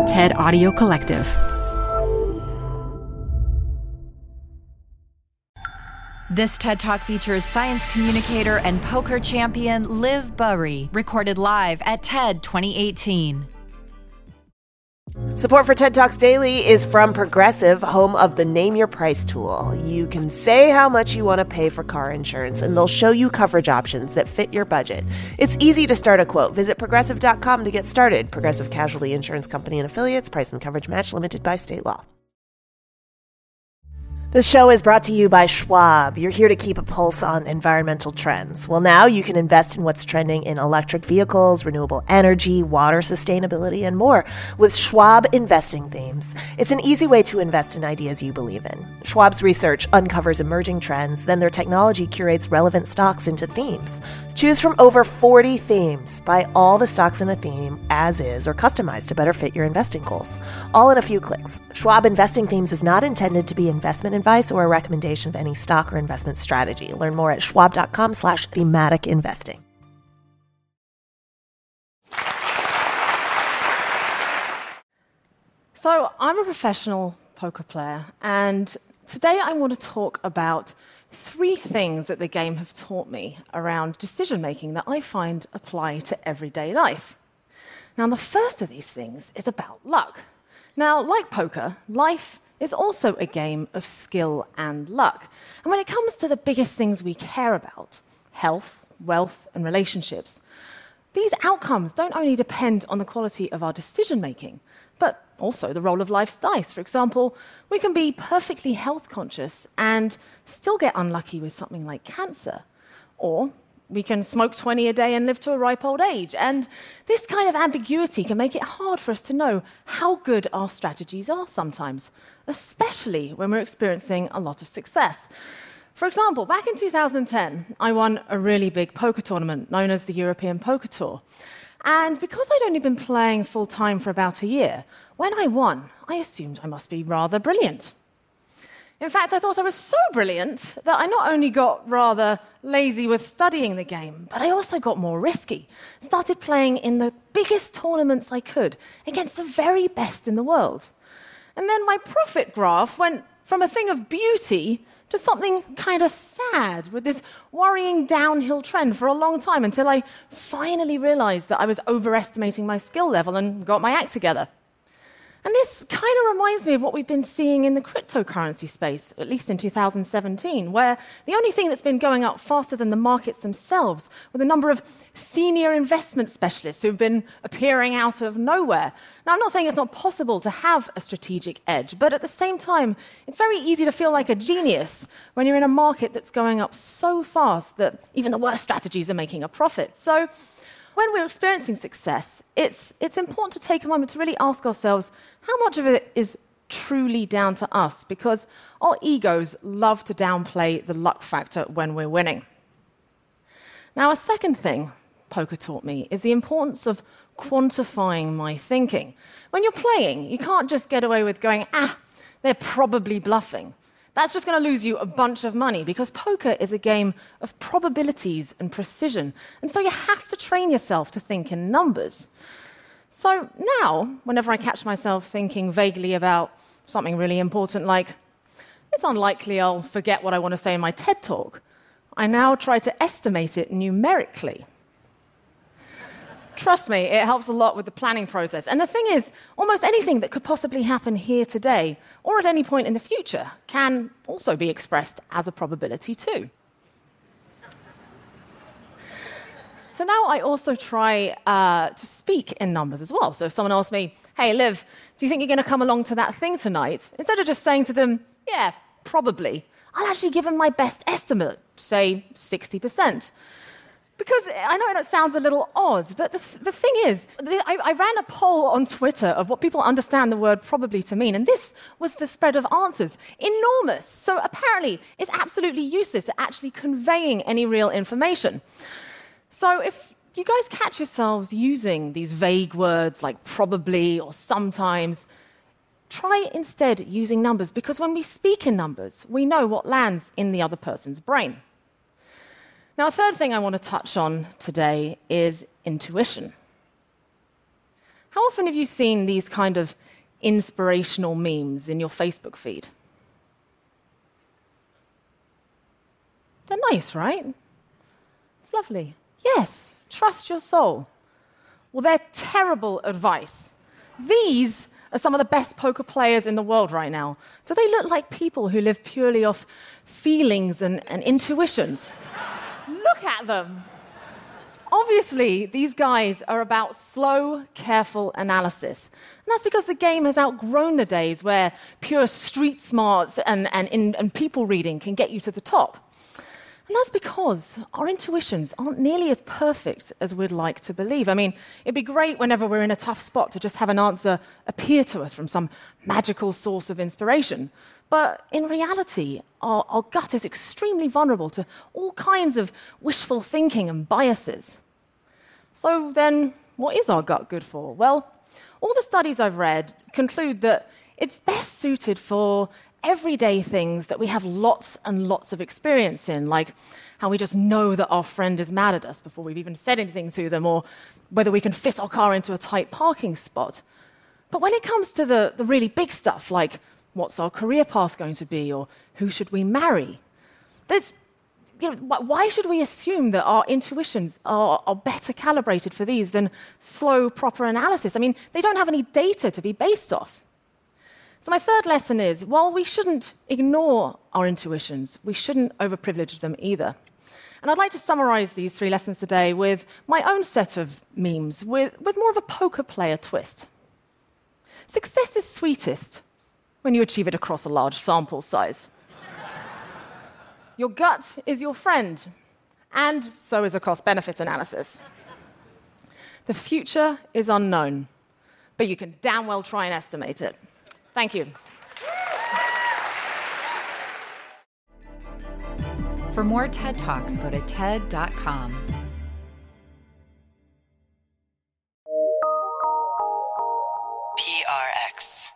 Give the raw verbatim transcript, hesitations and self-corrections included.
TED Audio Collective. This TED Talk features science communicator and poker champion Liv Burry, recorded live at TED twenty eighteen. Support for TED Talks Daily is from Progressive, home of the Name Your Price tool. You can say how much you want to pay for car insurance, and they'll show you coverage options that fit your budget. It's easy to start a quote. Visit progressive dot com to get started. Progressive Casualty Insurance Company and Affiliates. Price and coverage match limited by state law. This show is brought to you by Schwab. You're here to keep a pulse on environmental trends. Well, now you can invest in what's trending in electric vehicles, renewable energy, water sustainability, and more with Schwab Investing Themes. It's an easy way to invest in ideas you believe in. Schwab's research uncovers emerging trends, then their technology curates relevant stocks into themes. Choose from over forty themes. Buy all the stocks in a theme as is or customized to better fit your investing goals. All in a few clicks. Schwab Investing Themes is not intended to be investment advice or a recommendation of any stock or investment strategy. Learn more at schwab.com slash thematic investing. So I'm a professional poker player, and today I want to talk about three things that the game have taught me around decision-making that I find apply to everyday life. Now, the first of these things is about luck. Now, like poker, life is also a game of skill and luck. And when it comes to the biggest things we care about, health, wealth, and relationships, these outcomes don't only depend on the quality of our decision-making, but also the roll of life's dice. For example, we can be perfectly health conscious and still get unlucky with something like cancer. Or we can smoke twenty a day and live to a ripe old age. And this kind of ambiguity can make it hard for us to know how good our strategies are sometimes, especially when we're experiencing a lot of success. For example, back in two thousand ten, I won a really big poker tournament known as the European Poker Tour. And because I'd only been playing full-time for about a year, when I won, I assumed I must be rather brilliant. In fact, I thought I was so brilliant that I not only got rather lazy with studying the game, but I also got more risky. Started playing in the biggest tournaments I could against the very best in the world. And then my profit graph went from a thing of beauty to something kind of sad, with this worrying downhill trend for a long time, until I finally realized that I was overestimating my skill level and got my act together. And this kind of reminds me of what we've been seeing in the cryptocurrency space, at least in two thousand seventeen, where the only thing that's been going up faster than the markets themselves were the number of senior investment specialists who've been appearing out of nowhere. Now, I'm not saying it's not possible to have a strategic edge, but at the same time, it's very easy to feel like a genius when you're in a market that's going up so fast that even the worst strategies are making a profit. So when we're experiencing success, it's, it's important to take a moment to really ask ourselves how much of it is truly down to us, because our egos love to downplay the luck factor when we're winning. Now, a second thing poker taught me is the importance of quantifying my thinking. When you're playing, you can't just get away with going, ah, they're probably bluffing. That's just going to lose you a bunch of money, because poker is a game of probabilities and precision. And so you have to train yourself to think in numbers. So now, whenever I catch myself thinking vaguely about something really important, like, it's unlikely I'll forget what I want to say in my TED Talk, I now try to estimate it numerically. Trust me, it helps a lot with the planning process. And the thing is, almost anything that could possibly happen here today, or at any point in the future, can also be expressed as a probability too. So now I also try uh, to speak in numbers as well. So if someone asks me, hey, Liv, do you think you're going to come along to that thing tonight? Instead of just saying to them, yeah, probably, I'll actually give them my best estimate, say sixty percent. Because I know it sounds a little odd, but the, th- the thing is, the, I, I ran a poll on Twitter of what people understand the word probably to mean, and this was the spread of answers. Enormous. So apparently, it's absolutely useless at actually conveying any real information. So if you guys catch yourselves using these vague words like probably or sometimes, try instead using numbers, because when we speak in numbers, we know what lands in the other person's brain. Now, a third thing I want to touch on today is intuition. How often have you seen these kind of inspirational memes in your Facebook feed? They're nice, right? It's lovely. Yes, trust your soul. Well, they're terrible advice. These are some of the best poker players in the world right now. Do they look like people who live purely off feelings and, and intuitions? Look at them. Obviously, these guys are about slow, careful analysis. And that's because the game has outgrown the days where pure street smarts and, and, and people reading can get you to the top. And that's because our intuitions aren't nearly as perfect as we'd like to believe. I mean, it'd be great whenever we're in a tough spot to just have an answer appear to us from some magical source of inspiration. But in reality, our, our gut is extremely vulnerable to all kinds of wishful thinking and biases. So then, what is our gut good for? Well, all the studies I've read conclude that it's best suited for everyday things that we have lots and lots of experience in, like how we just know that our friend is mad at us before we've even said anything to them, or whether we can fit our car into a tight parking spot. But when it comes to the, the really big stuff, like what's our career path going to be, or who should we marry, there's, you know, why should we assume that our intuitions are, are better calibrated for these than slow, proper analysis? I mean, they don't have any data to be based off. So my third lesson is, while we shouldn't ignore our intuitions, we shouldn't overprivilege them either. And I'd like to summarize these three lessons today with my own set of memes, with, with more of a poker player twist. Success is sweetest when you achieve it across a large sample size. Your gut is your friend, and so is a cost-benefit analysis. The future is unknown, but you can damn well try and estimate it. Thank you. For more TED Talks, go to ted dot com. P R X.